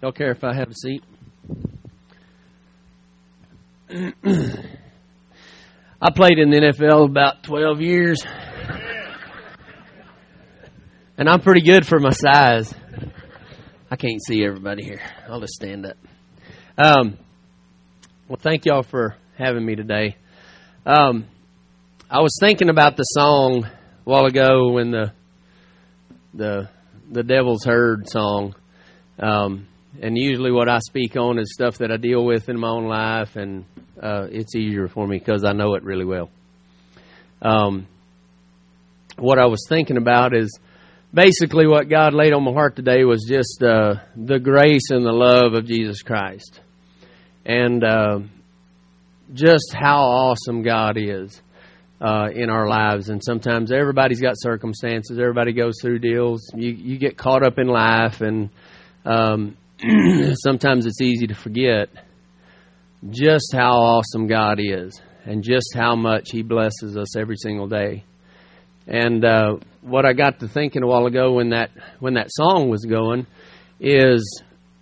Y'all care if I have a seat? I played in the NFL about 12 years. And I'm pretty good for my size. I can't see everybody here. I'll just stand up. Well, thank y'all for having me today. I was thinking about the song a while ago when the Devil's Herd song. And usually what I speak on is stuff that I deal with in my own life, and it's easier for me because I know it really well. What I was thinking about is basically what God laid on my heart today was just the grace and the love of Jesus Christ. And just how awesome God is in our lives. And sometimes everybody's got circumstances. Everybody goes through deals. You get caught up in life, and sometimes it's easy to forget just how awesome God is and just how much He blesses us every single day. And what I got to thinking a while ago when that song was going is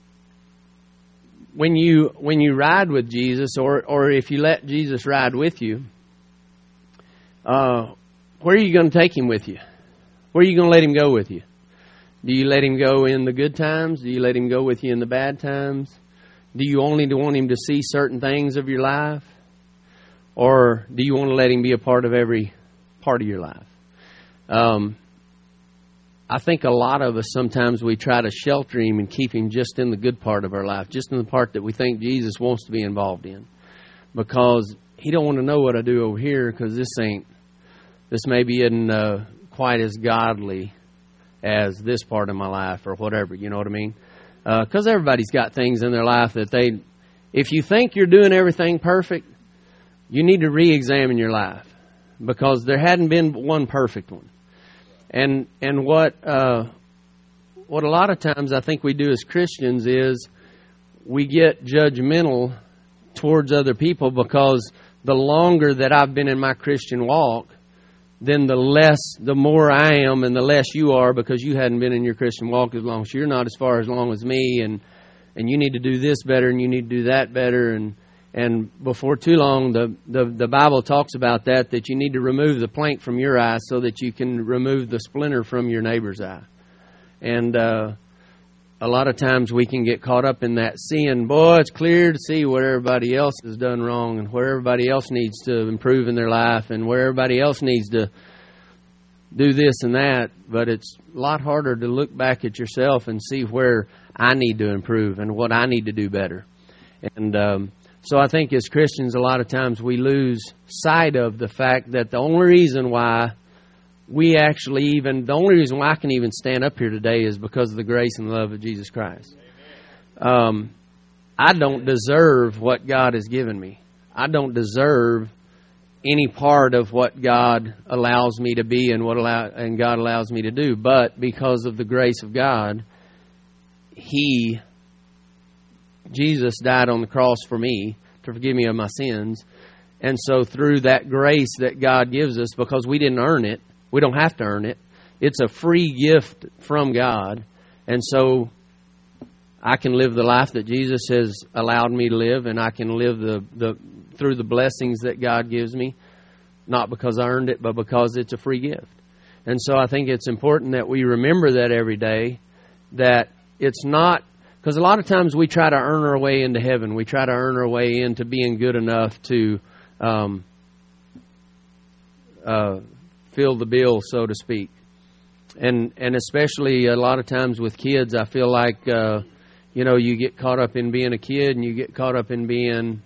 when you ride with Jesus, or if you let Jesus ride with you, where are you going to take Him with you? Where are you going to let Him go with you? Do you let Him go in the good times? Do you let Him go with you in the bad times? Do you only want Him to see certain things of your life? Or do you want to let Him be a part of every part of your life? I think a lot of us, sometimes we try to shelter Him and keep Him just in the good part of our life, just in the part that we think Jesus wants to be involved in. Because He don't want to know what I do over here, because this maybe isn't quite as godly as this part of my life or whatever, you know what I mean? Because everybody's got things in their life that if you think you're doing everything perfect, you need to re-examine your life, because there hadn't been one perfect one. And what a lot of times I think we do as Christians is we get judgmental towards other people, because the longer that I've been in my Christian walk, then the more I am and the less you are, because you hadn't been in your Christian walk as long. So you're not as far as long as me, and you need to do this better and you need to do that better. And before too long, the Bible talks about that you need to remove the plank from your eye so that you can remove the splinter from your neighbor's eye. And a lot of times we can get caught up in that, seeing, boy, it's clear to see what everybody else has done wrong and where everybody else needs to improve in their life and where everybody else needs to do this and that. But it's a lot harder to look back at yourself and see where I need to improve and what I need to do better. And so I think as Christians, a lot of times we lose sight of the fact that the only reason why the only reason why I can even stand up here today is because of the grace and love of Jesus Christ. I don't deserve what God has given me. I don't deserve any part of what God allows me to be and God allows me to do. But because of the grace of God, Jesus died on the cross for me to forgive me of my sins. And so through that grace that God gives us, because we didn't earn it, we don't have to earn it. It's a free gift from God. And so I can live the life that Jesus has allowed me to live, and I can live through the blessings that God gives me, not because I earned it, but because it's a free gift. And so I think it's important that we remember that every day, that it's not, because a lot of times we try to earn our way into heaven. We try to earn our way into being good enough to fill the bill, so to speak. And especially a lot of times with kids, I feel like, you get caught up in being a kid, and you get caught up in being,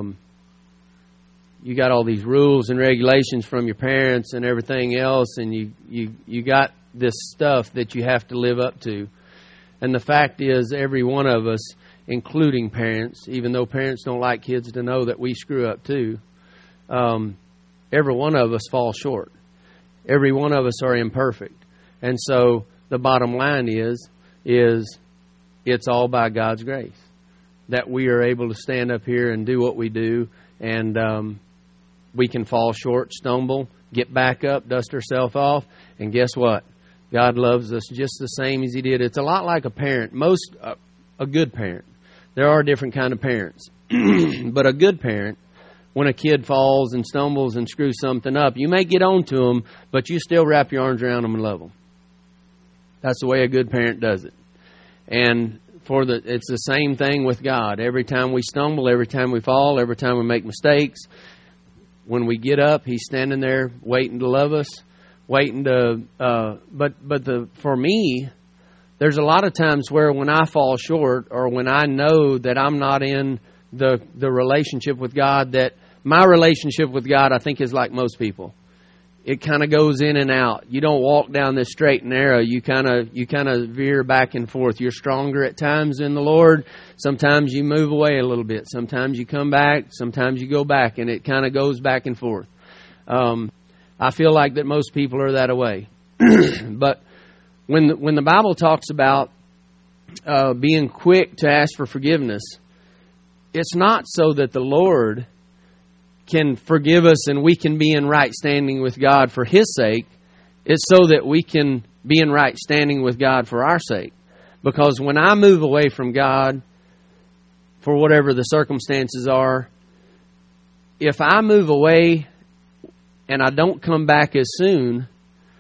you got all these rules and regulations from your parents and everything else, and you got this stuff that you have to live up to. And the fact is, every one of us, including parents, even though parents don't like kids to know that we screw up too, every one of us falls short. Every one of us are imperfect. And so the bottom line is it's all by God's grace that we are able to stand up here and do what we do. And we can fall short, stumble, get back up, dust ourselves off. And guess what? God loves us just the same as He did. It's a lot like a parent. a good parent. There are different kind of parents. But a good parent, when a kid falls and stumbles and screws something up, you may get on to them, but you still wrap your arms around them and love them. That's the way a good parent does it. And it's the same thing with God. Every time we stumble, every time we fall, every time we make mistakes, when we get up, He's standing there waiting to love us, waiting to. For me, there's a lot of times where when I fall short, or when I know that I'm not in the relationship with God, that my relationship with God, I think, is like most people. It kind of goes in and out. You don't walk down this straight and narrow. You kind of veer back and forth. You're stronger at times in the Lord. Sometimes you move away a little bit. Sometimes you come back. Sometimes you go back, and it kind of goes back and forth. I feel like that most people are that way. But when the Bible talks about being quick to ask for forgiveness, it's not so that the Lord can forgive us and we can be in right standing with God for His sake. It's so that we can be in right standing with God for our sake. Because when I move away from God, for whatever the circumstances are, if I move away and I don't come back as soon,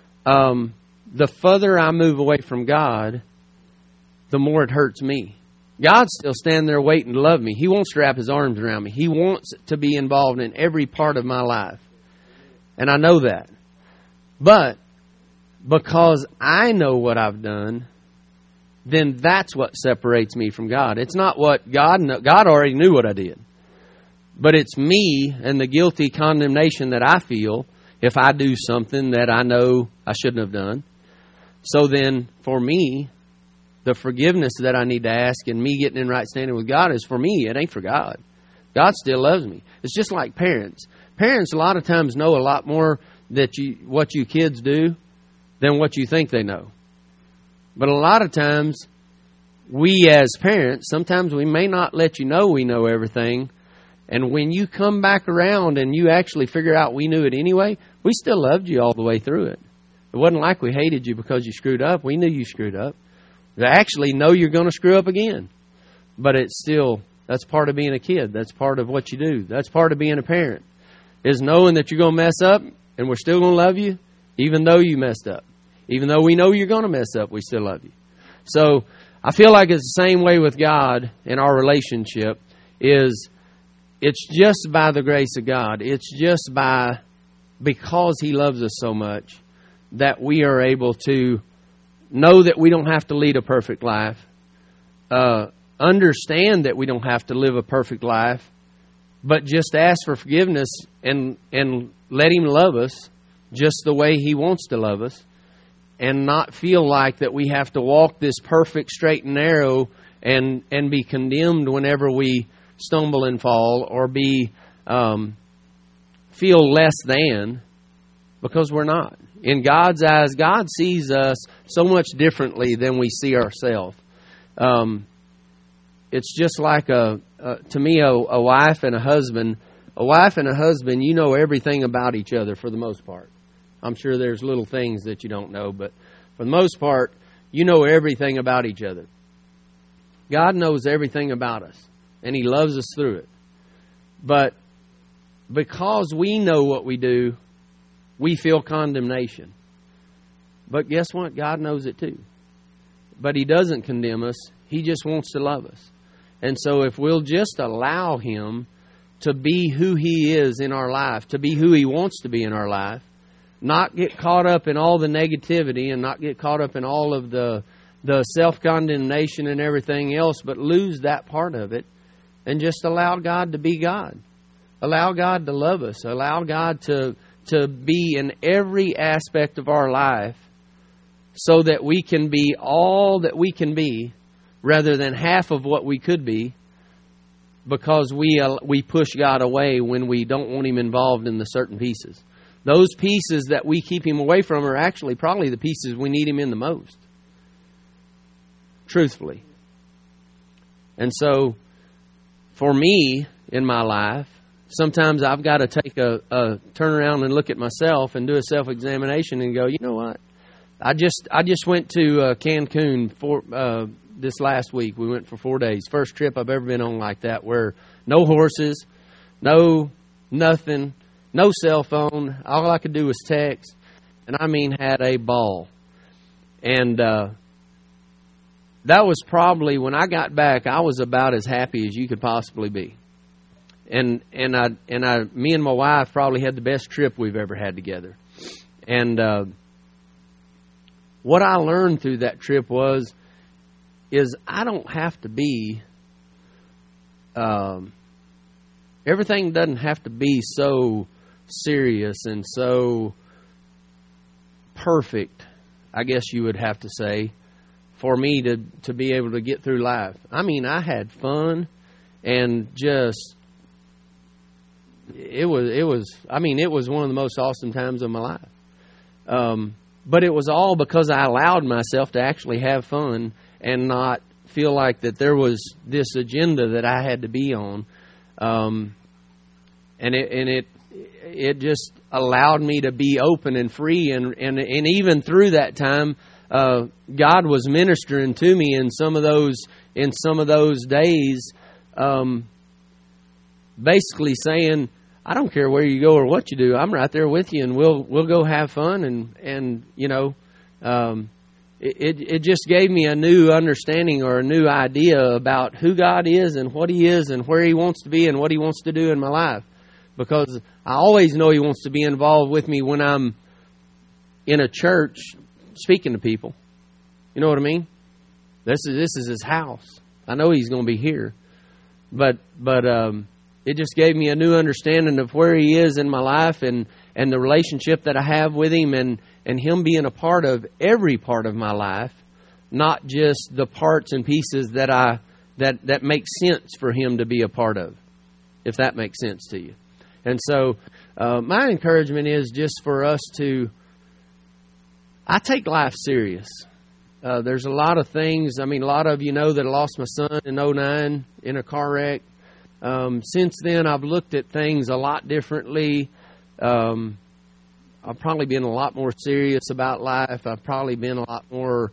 the further I move away from God, the more it hurts me. God's still standing there waiting to love me. He wants to wrap His arms around me. He wants to be involved in every part of my life. And I know that. But because I know what I've done, then that's what separates me from God. It's not what God already knew what I did. But it's me and the guilty condemnation that I feel if I do something that I know I shouldn't have done. So then, for me, the forgiveness that I need to ask and me getting in right standing with God is for me. It ain't for God. God still loves me. It's just like parents. Parents a lot of times know a lot more what you kids do than what you think they know. But a lot of times, we as parents, sometimes we may not let you know we know everything. And when you come back around and you actually figure out we knew it anyway, we still loved you all the way through it. It wasn't like we hated you because you screwed up. We knew you screwed up. We actually know you're going to screw up again. But that's part of being a kid. That's part of what you do. That's part of being a parent, is knowing that you're going to mess up and we're still going to love you even though you messed up. Even though we know you're going to mess up, we still love you. So I feel like it's the same way with God in our relationship. It's just by the grace of God. It's just because He loves us so much that we are able to know that we don't have to lead a perfect life. Understand that we don't have to live a perfect life. But just ask for forgiveness and let Him love us just the way He wants to love us. And not feel like that we have to walk this perfect straight and narrow and be condemned whenever we stumble and fall, or feel less than, because we're not. In God's eyes, God sees us so much differently than we see ourselves. It's just like to me, a wife and a husband. A wife and a husband, you know everything about each other for the most part. I'm sure there's little things that you don't know, but for the most part, you know everything about each other. God knows everything about us, and He loves us through it. But because we know what we do, we feel condemnation. But guess what? God knows it too. But He doesn't condemn us. He just wants to love us. And so if we'll just allow Him to be who He is in our life, to be who He wants to be in our life, not get caught up in all the negativity and not get caught up in all of the self-condemnation and everything else, but lose that part of it and just allow God to be God. Allow God to love us. Allow God to be in every aspect of our life so that we can be all that we can be rather than half of what we could be, because we push God away when we don't want Him involved in the certain pieces. Those pieces that we keep Him away from are actually probably the pieces we need Him in the most. Truthfully. And so, for me, in my life, sometimes I've got to take a turn around and look at myself and do a self-examination and go, you know what? I just went to Cancun for this last week. We went for 4 days. First trip I've ever been on like that, where no horses, no nothing, no cell phone. All I could do was text, and I mean had a ball. And that was probably, when I got back, I was about as happy as you could possibly be. And me and my wife probably had the best trip we've ever had together. And what I learned through that trip is I don't have to be, everything doesn't have to be so serious and so perfect, I guess you would have to say, for me to be able to get through life. I mean, I had fun, and just it was one of the most awesome times of my life. But it was all because I allowed myself to actually have fun and not feel like that there was this agenda that I had to be on. And it just allowed me to be open and free, and even through that time, God was ministering to me in some of those days, basically saying, I don't care where you go or what you do, I'm right there with you, and we'll go have fun, and you know, it just gave me a new understanding or a new idea about who God is and what He is and where He wants to be and what He wants to do in my life. Because I always know He wants to be involved with me when I'm in a church speaking to people. You know what I mean? This is His house. I know He's going to be here. But it just gave me a new understanding of where He is in my life, and the relationship that I have with Him, and Him being a part of every part of my life, not just the parts and pieces that make sense for Him to be a part of, if that makes sense to you. And so my encouragement is just for us I take life serious. There's a lot of things. I mean, a lot of you know that I lost my son in 2009 in a car wreck. Since then, I've looked at things a lot differently. I've probably been a lot more serious about life. I've probably been a lot more,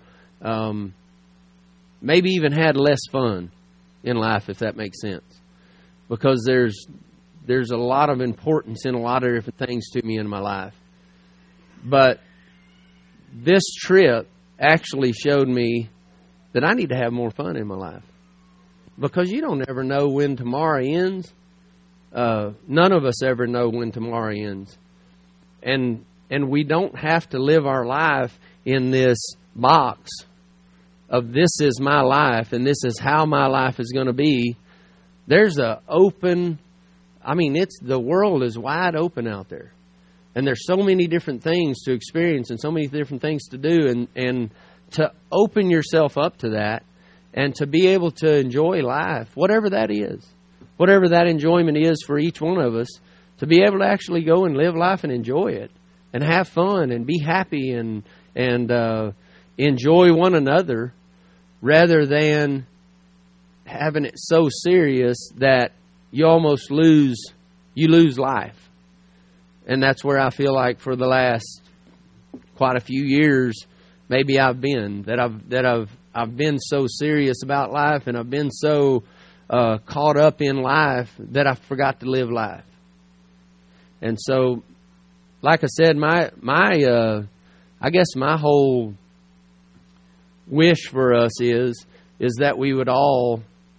maybe even had less fun in life, if that makes sense. Because there's a lot of importance in a lot of different things to me in my life. But this trip actually showed me that I need to have more fun in my life. Because you don't ever know when tomorrow ends. None of us ever know when tomorrow ends. And we don't have to live our life in this box of this is my life and this is how my life is going to be. There's the world is wide open out there. And there's so many different things to experience and so many different things to do. And to open yourself up to that and to be able to enjoy life, whatever that is, whatever that enjoyment is for each one of us, to be able to actually go and live life and enjoy it and have fun and be happy and enjoy one another, rather than having it so serious that you almost lose life. And that's where I feel like for the last quite a few years, maybe I've been been so serious about life, and I've been so caught up in life that I forgot to live life. And so, like I said, I guess my whole wish for us is that we would all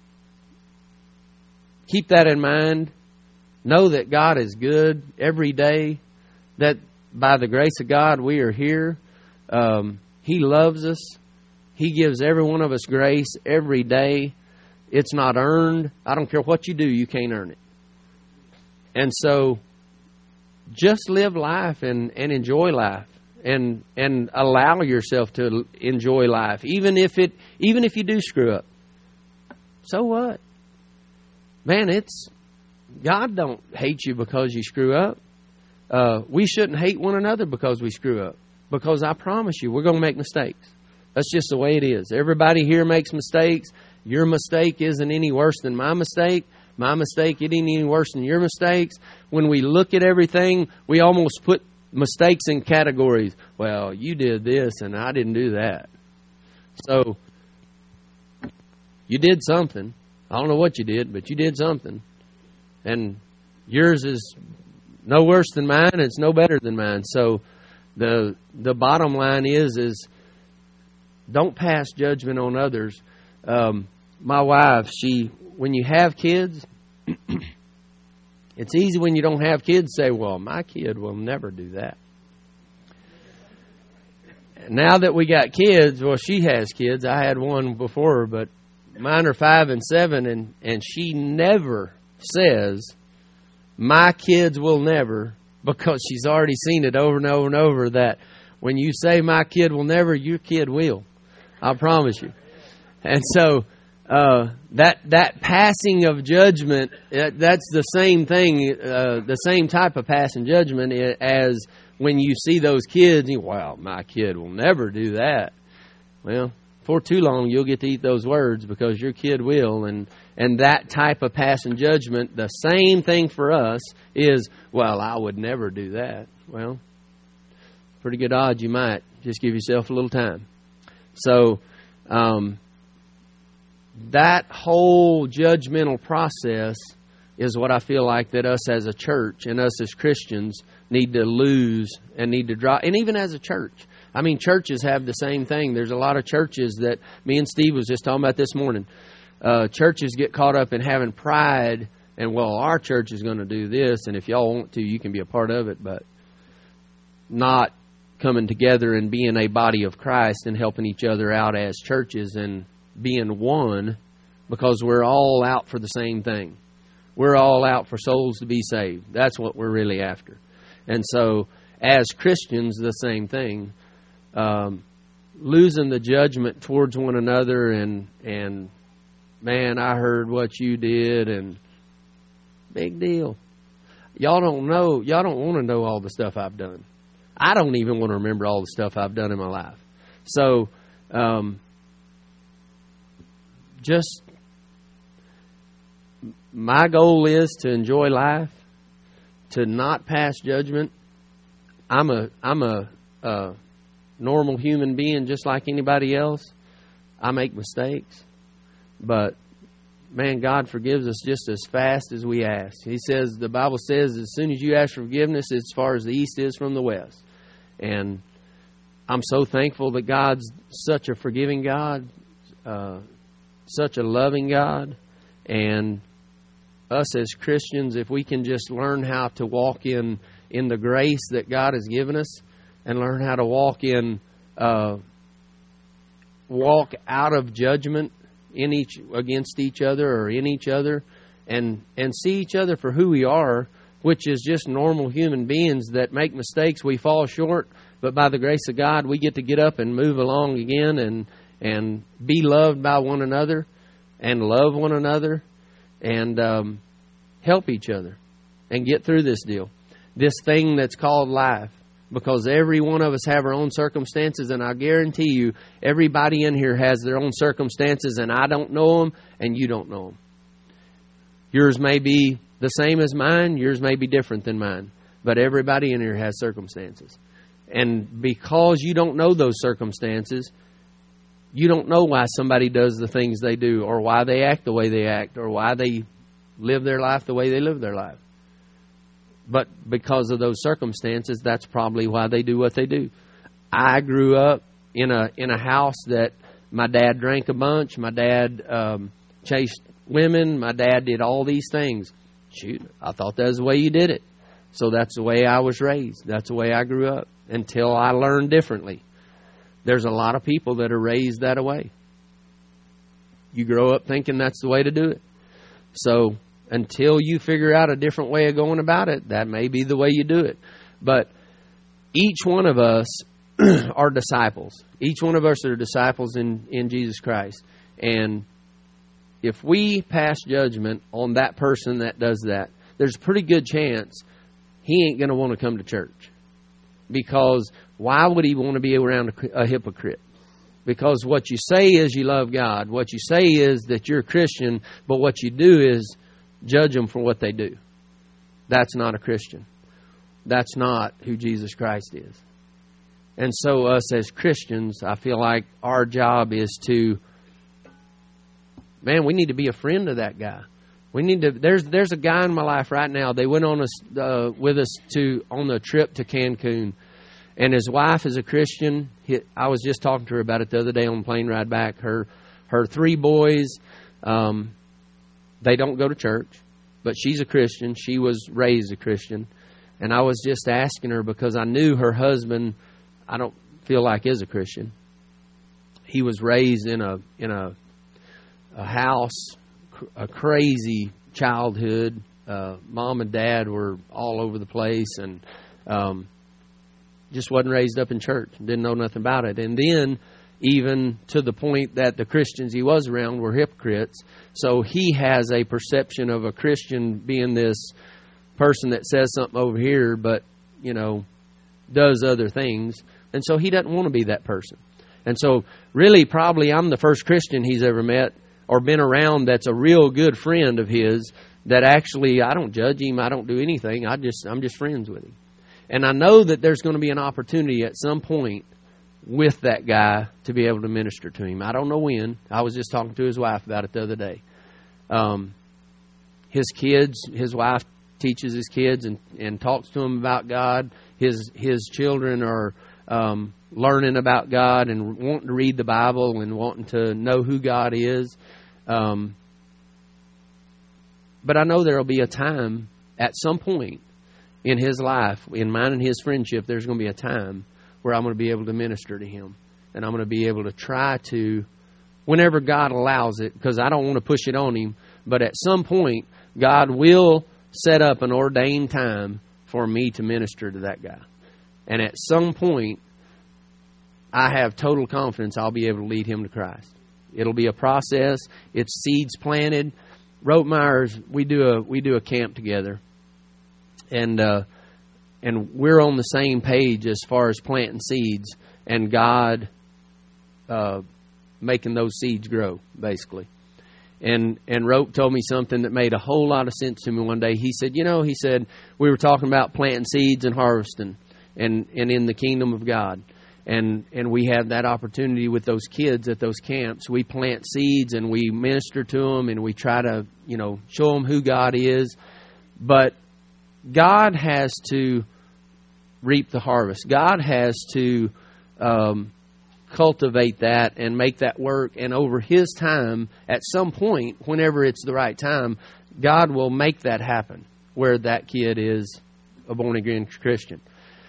keep that in mind. Know that God is good every day, that by the grace of God we are here. He loves us. He gives every one of us grace every day. It's not earned. I don't care what you do, you can't earn it. And so just live life and enjoy life and allow yourself to enjoy life. Even if you do screw up. So what? Man, God don't hate you because you screw up. We shouldn't hate one another because we screw up. Because I promise you, we're going to make mistakes. That's just the way it is. Everybody here makes mistakes. Your mistake isn't any worse than my mistake. My mistake isn't any worse than your mistakes. When we look at everything, we almost put mistakes in categories. Well, you did this and I didn't do that. So you did something. I don't know what you did, but you did something. And yours is no worse than mine. It's no better than mine. So the bottom line is don't pass judgment on others. My wife, when you have kids, it's easy when you don't have kids to say, well, my kid will never do that. Now that we got kids, well, she has kids. I had one before her, but mine are 5 and 7, and she never says, my kids will never, because she's already seen it over and over and over, that when you say my kid will never, your kid will. I promise you. And so that passing of judgment, that's the same thing, the same type of passing judgment as when you see those kids, you, wow, my kid will never do that. Well, for too long, you'll get to eat those words because your kid will. And that type of passing judgment, the same thing for us is, well, I would never do that. Well, pretty good odds you might. Just give yourself a little time. So that whole judgmental process is what I feel like that us as a church and us as Christians need to lose and need to drop. And even as a church. I mean, churches have the same thing. There's a lot of churches that me and Steve was just talking about this morning. Churches get caught up in having pride and, well, our church is going to do this, and if y'all want to, you can be a part of it, but not coming together and being a body of Christ and helping each other out as churches and being one, because we're all out for the same thing. We're all out for souls to be saved. That's what we're really after. And so, as Christians, the same thing. Losing the judgment towards one another and man, I heard what you did, and big deal. Y'all don't want to know all the stuff I've done. I don't even want to remember all the stuff I've done in my life. So, just my goal is to enjoy life, to not pass judgment. I'm a normal human being just like anybody else. I make mistakes, but man, God forgives us just as fast as we ask. He says, the Bible says, as soon as you ask for forgiveness, it's as far as the east is from the west. And I'm so thankful that God's such a forgiving God, such a loving God. And us as Christians, if we can just learn how to walk in the grace that God has given us, and learn how to walk out of judgment against each other or in each other, and see each other for who we are, which is just normal human beings that make mistakes. We fall short, but by the grace of God, we get to get up and move along again and be loved by one another and love one another and help each other and get through this deal, this thing that's called life. Because every one of us have our own circumstances, and I guarantee you, everybody in here has their own circumstances, and I don't know them, and you don't know them. Yours may be the same as mine, yours may be different than mine, but everybody in here has circumstances. And because you don't know those circumstances, you don't know why somebody does the things they do, or why they act the way they act, or why they live their life the way they live their life. But because of those circumstances, that's probably why they do what they do. I grew up in a house that my dad drank a bunch. My dad chased women. My dad did all these things. Shoot, I thought that was the way you did it. So that's the way I was raised. That's the way I grew up until I learned differently. There's a lot of people that are raised that way. You grow up thinking that's the way to do it. So until you figure out a different way of going about it, that may be the way you do it. But each one of us are disciples. Each one of us are disciples in Jesus Christ. And if we pass judgment on that person that does that, there's a pretty good chance he ain't going to want to come to church. Because why would he want to be around a hypocrite? Because what you say is you love God. What you say is that you're a Christian, but what you do is judge them for what they do. That's not a Christian. that's not who Jesus Christ is. And so us as Christians, I feel like our job is to, we need to be a friend of that guy. We need to. There's a guy in my life right now. They went on with us on the trip to Cancun, and his wife is a Christian. I was just talking to her about it the other day on the plane ride back. Her 3 boys, they don't go to church, but she's a Christian. She was raised a Christian, and I was just asking her because I knew her husband, I don't feel like is a Christian. He was raised in a house, a crazy childhood. Mom and dad were all over the place, and just wasn't raised up in church. Didn't know nothing about it. And then even to the point that the Christians he was around were hypocrites. So he has a perception of a Christian being this person that says something over here, but, does other things. And so he doesn't want to be that person. And so really probably I'm the first Christian he's ever met or been around that's a real good friend of his, that actually I don't judge him, I don't do anything, I'm just friends with him. And I know that there's going to be an opportunity at some point with that guy to be able to minister to him. I don't know when. I was just talking to his wife about it the other day. His kids, his wife teaches his kids and talks to them about God. His children are learning about God and wanting to read the Bible and wanting to know who God is. But I know there will be a time at some point in his life, in mine and his friendship, there's going to be a time where I'm going to be able to minister to him. And I'm going to be able to try to, whenever God allows it, because I don't want to push it on him, but at some point, God will set up an ordained time for me to minister to that guy. And at some point, I have total confidence I'll be able to lead him to Christ. It'll be a process. It's seeds planted. Rotemeyers, we do a camp together, and we're on the same page as far as planting seeds and God making those seeds grow, basically. And Rope told me something that made a whole lot of sense to me one day. He said, we were talking about planting seeds and harvesting and in the kingdom of God. And we have that opportunity with those kids at those camps. We plant seeds and we minister to them and we try to, show them who God is. But God has to reap the harvest. God has to cultivate that and make that work. And over His time, at some point, whenever it's the right time, God will make that happen where that kid is a born-again Christian.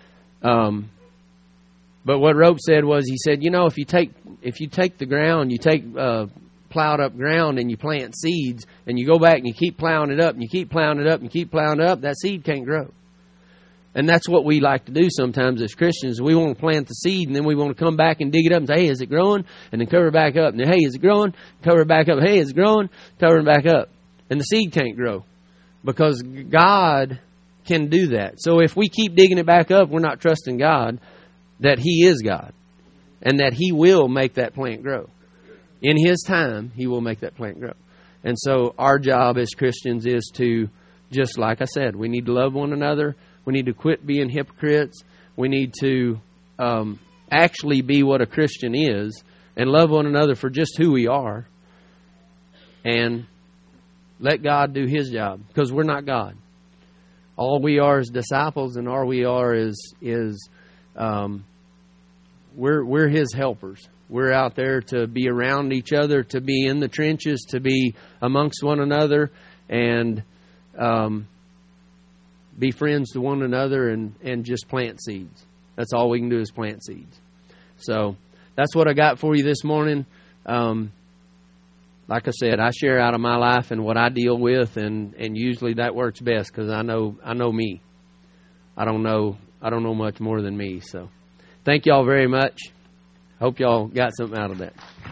But what Rope said was, he said, if you take the ground, you take plowed up ground and you plant seeds and you go back and you keep plowing it up and you keep plowing it up and you keep plowing it up, that seed can't grow. And that's what we like to do sometimes as Christians. We want to plant the seed and then we want to come back and dig it up and say, hey, is it growing? And then cover it back up. And then, hey, is it growing? Cover it back up. Hey, is it growing? Cover it back up. And the seed can't grow because God can do that. So if we keep digging it back up, we're not trusting God that He is God and that He will make that plant grow. In His time, He will make that plant grow. And so our job as Christians is to, just like I said, we need to love one another. We need to quit being hypocrites. We need to actually be what a Christian is and love one another for just who we are and let God do His job, because we're not God. All we are is disciples, and all we are is we're His helpers. We're out there to be around each other, to be in the trenches, to be amongst one another, and be friends to one another, and just plant seeds. That's all we can do is plant seeds. So that's what I got for you this morning. Like I said, I share out of my life and what I deal with, and usually that works best because I know me. I don't know much more than me. So thank y'all very much. Hope y'all got something out of that.